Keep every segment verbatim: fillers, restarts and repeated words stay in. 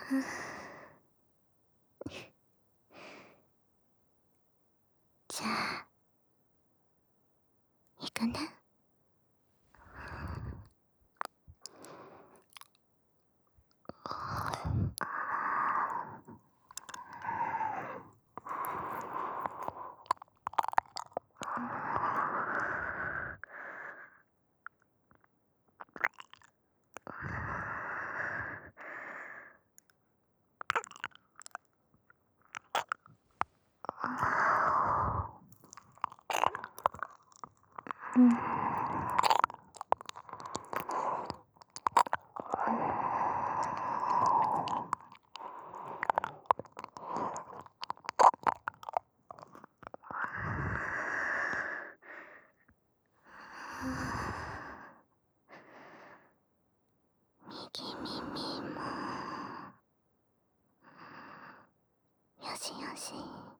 じゃあ行くね。うん。右耳もよしよし。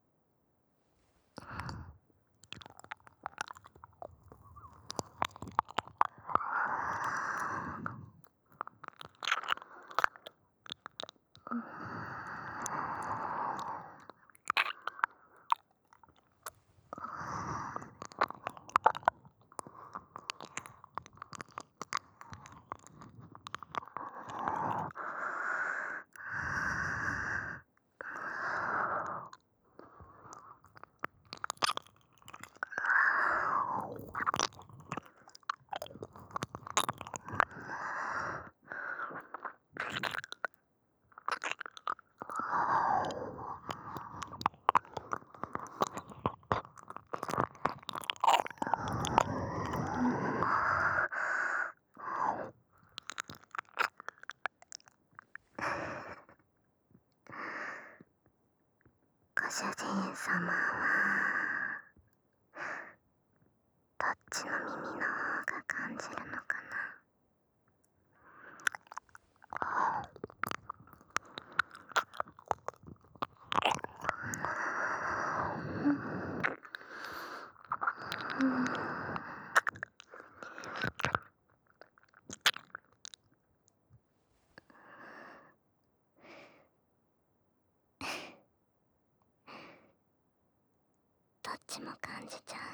ご主人様はどっちの耳の方が感じるのかな。どっちも感じちゃう。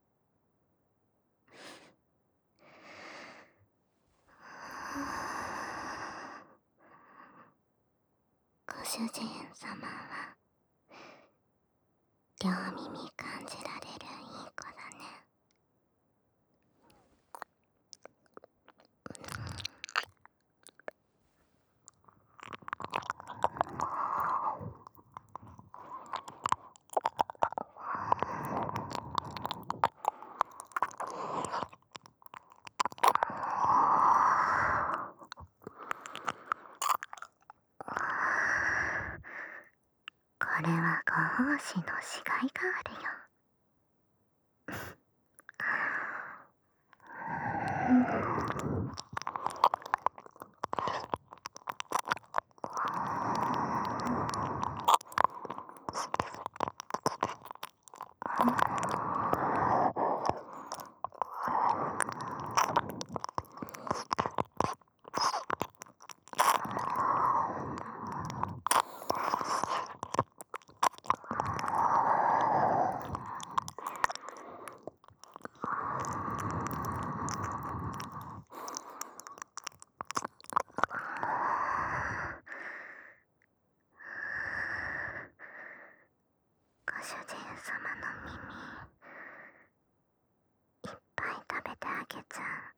ご主人様は両耳感じられるいい子だね。これはご奉仕の死骸があるよ。ご主人様の耳いっぱい食べてあげちゃう。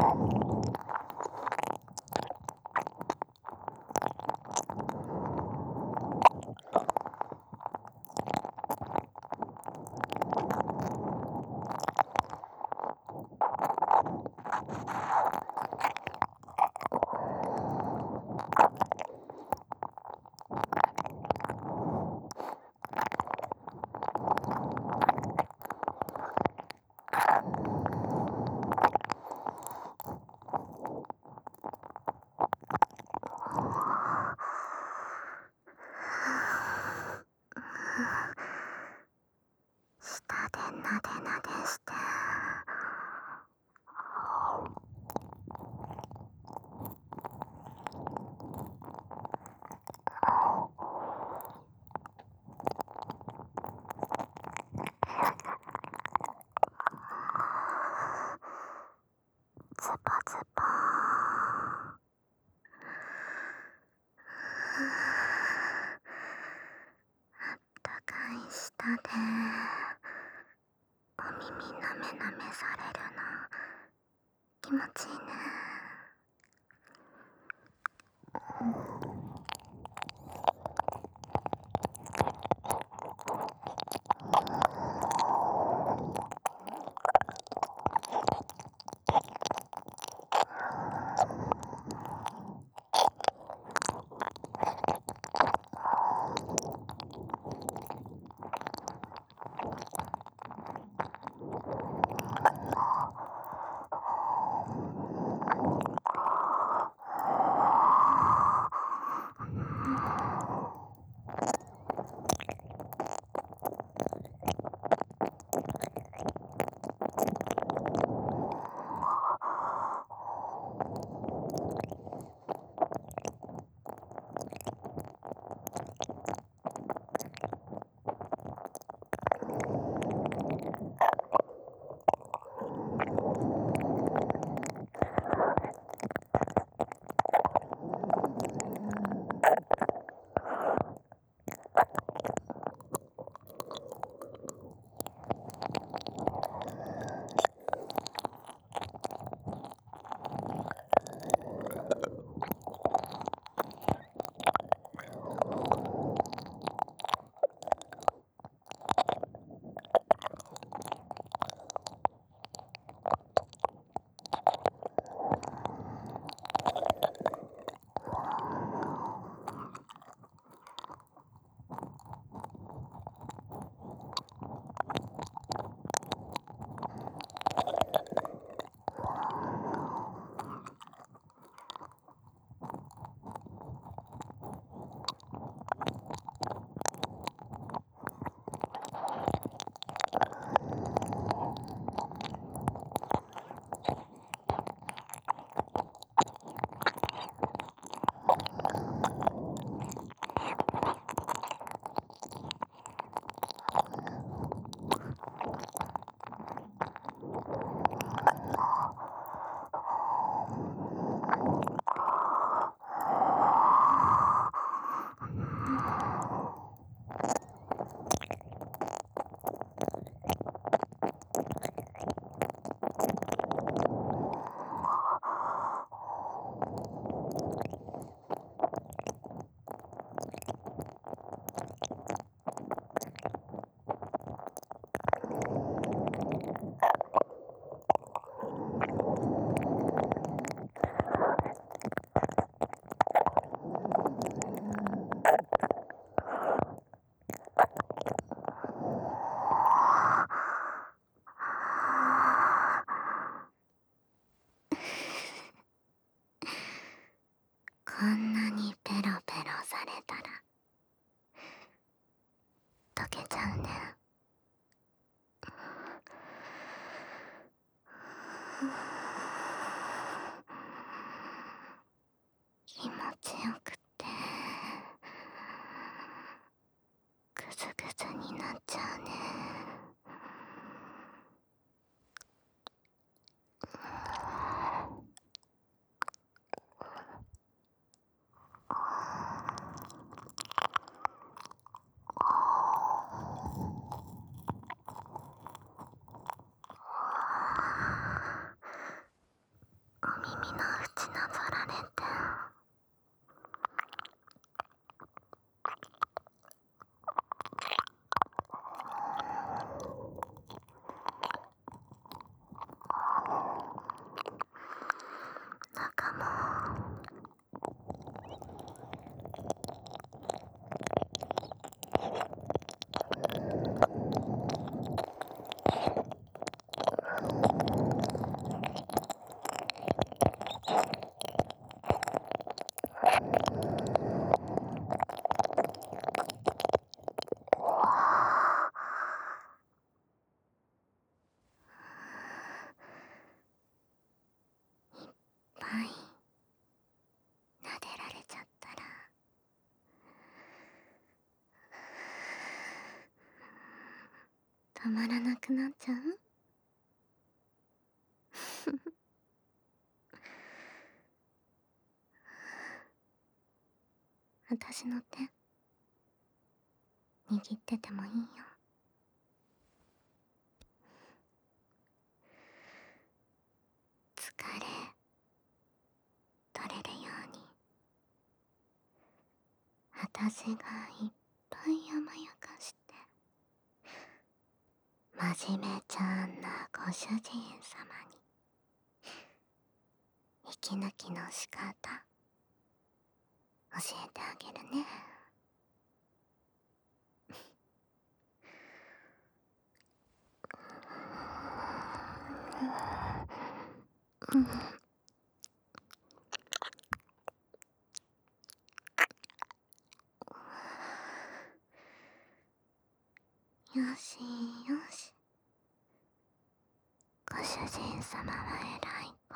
舌でなでなでして、ズバズバあったかい舌でお耳なめなめされるの気持ちいいね。こんなにペロペロされたら溶けちゃうね。気持ちよくってグズグズになっちゃうね。 たまらなくなっちゃう私の手握っててもいいよ。疲れ取れるように私がいっぱい甘やかして真面目ちゃんなご主人様に息抜きの仕方教えてあげるね。うん。よしよし、ご主人様は偉い子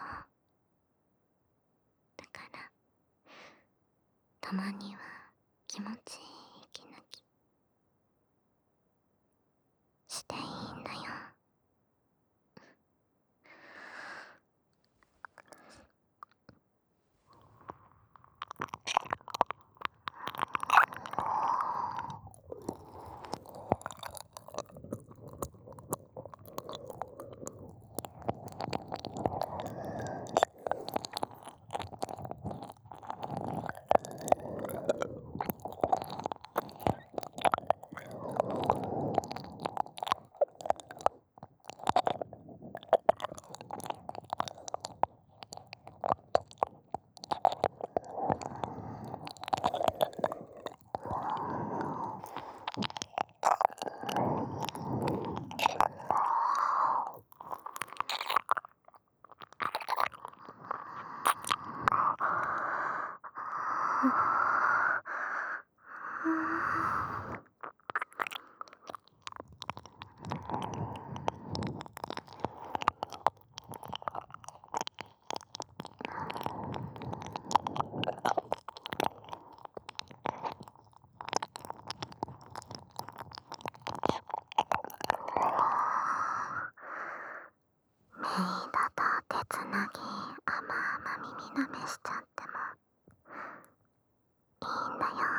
だから、たまには気持ちいい息抜きしていいんだよ。メイドと手つなぎ甘々耳なめしちゃってもいいんだよ。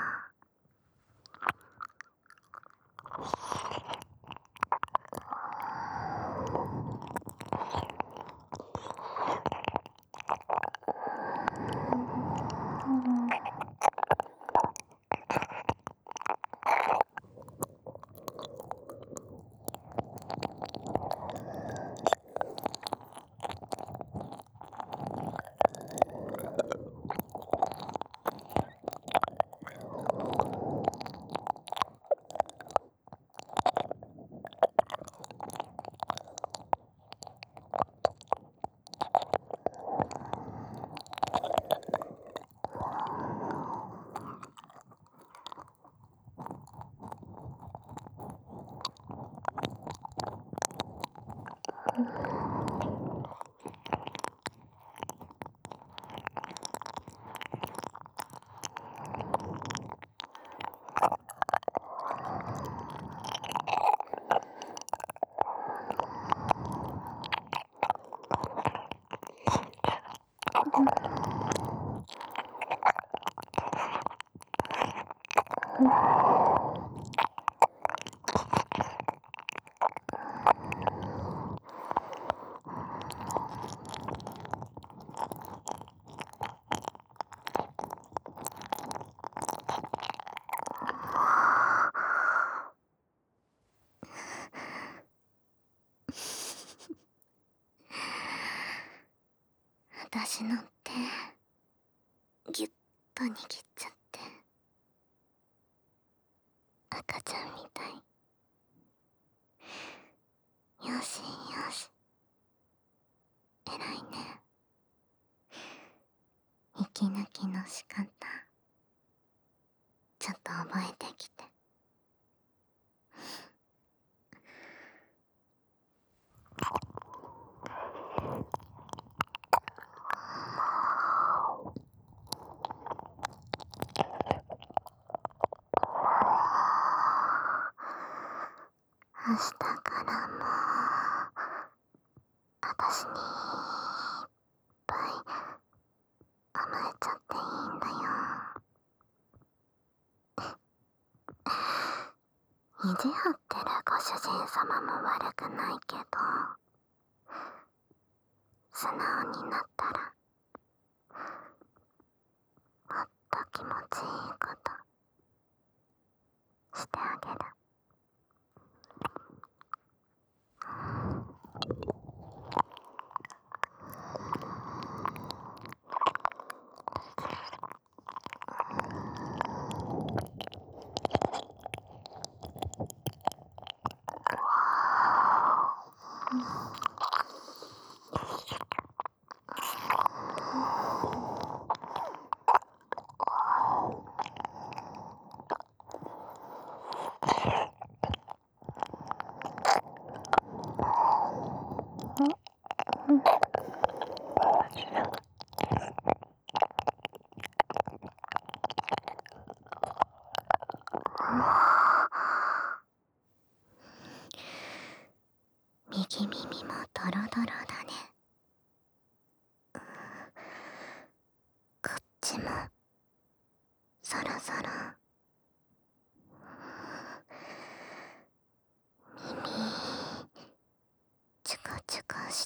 私の手ぎゅっと握っちゃって赤ちゃんみたい。よしよし、偉いね。息抜きの仕方ちょっと覚えてきて。明日かからもう私にいっぱい甘えちゃっていいんだよ。意地張ってるご主人様も悪くないけど、素直になったらもっと気持ちいいことしてあげる。右耳もドロドロだね。こっちもそろそろ耳チュカチュカして。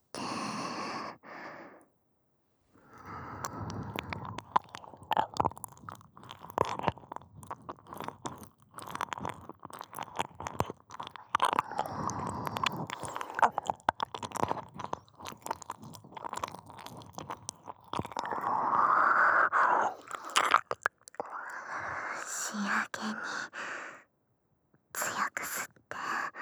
仕上げに強く吸って。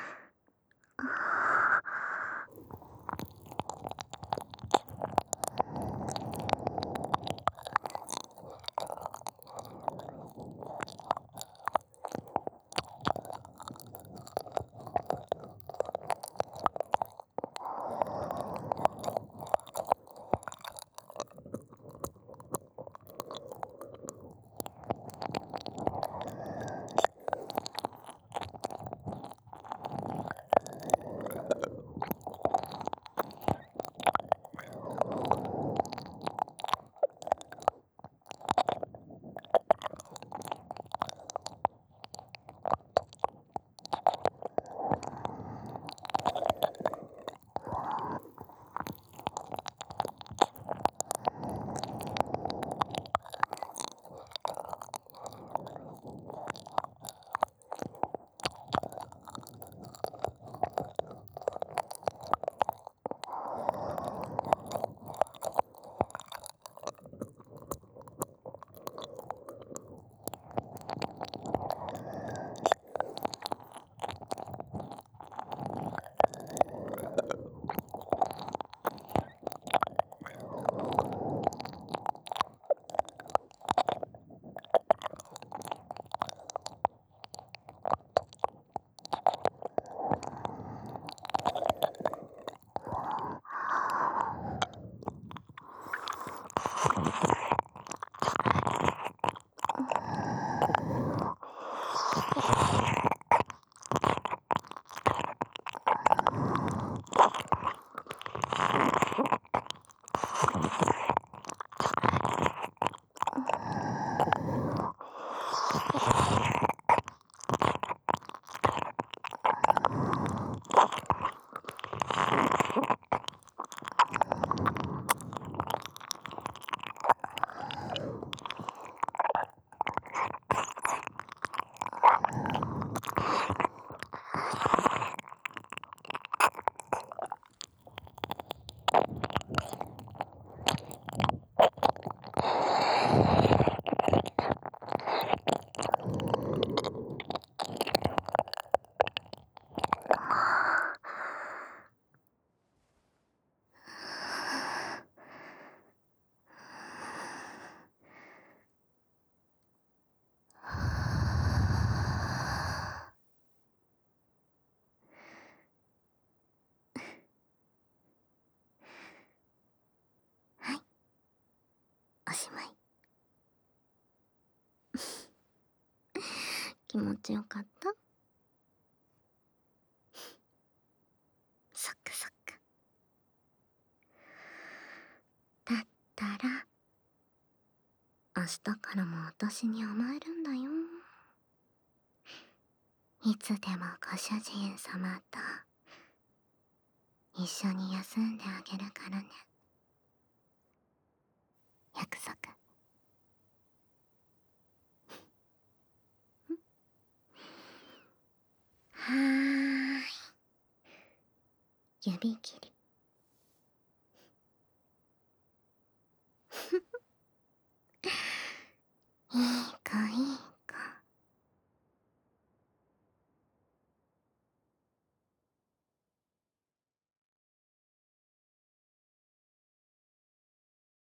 おしまい。気持ちよかった？ 明日からも私に甘えるんだよ。いつでもご主人様と一緒に休んであげるからね。約束。はーい。指切り